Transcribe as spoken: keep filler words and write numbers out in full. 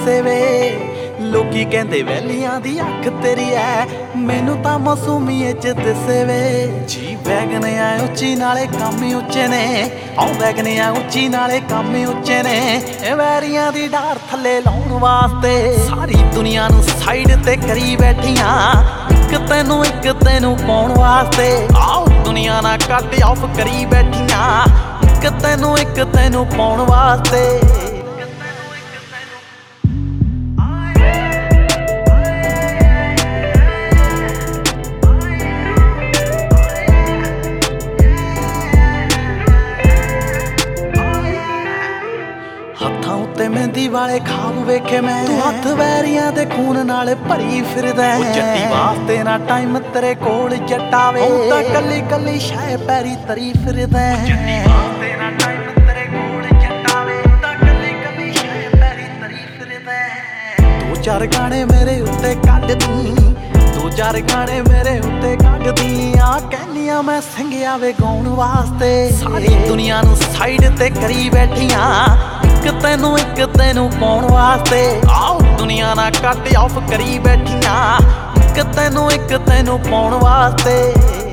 दिसे वे लोकी कहंदे वैलियां दी अख तेरी है मैनू तां मासूमीए च दिसे वे जी वैगन आ उच्ची नाले काम ही उच्चे ने औ वैगन आ उच्ची नाले काम ही उच्चे ने वैरियां दी डार थल्ले लाउण वास्ते सारी दुनिया नू साइड ते करी बैठियां एक तैनू एक तैनू पाउण वास्ते आओ दुनिया ना कट ऑफ करी बैठियां एक तैनू एक तैनू पाउण वास्ते हत्थां उत्ते मेहंदी वाले खाब वेखे मैं तू हत्थ वैरियां दे खून नाल भरी फिरदा है जट्टी वास्ते ना टाइम तेरे कोल जट्टावे हूं तां कल्ली कल्ली शै पैरी तरी फिरदा है जट्टी वास्ते ना टाइम तेरे कोल जट्टावे हूं तां कल्ली कल्ली शै पैरी तरी फिरदा है दो चार गाने मेरे उत्ते कड्ड दी दो चार गाने मेरे उत्ते कड्ड दी आ कहनियां मैं संघिया वे गाउण वास्ते सारी दुनिया नू साइड ते करी बैठियां एक तैनू एक तैनू पाउण वास्ते आओ दुनिया ना कट ऑफ करी बैठियां एक तैनू एक तैनू पाउण वास्ते।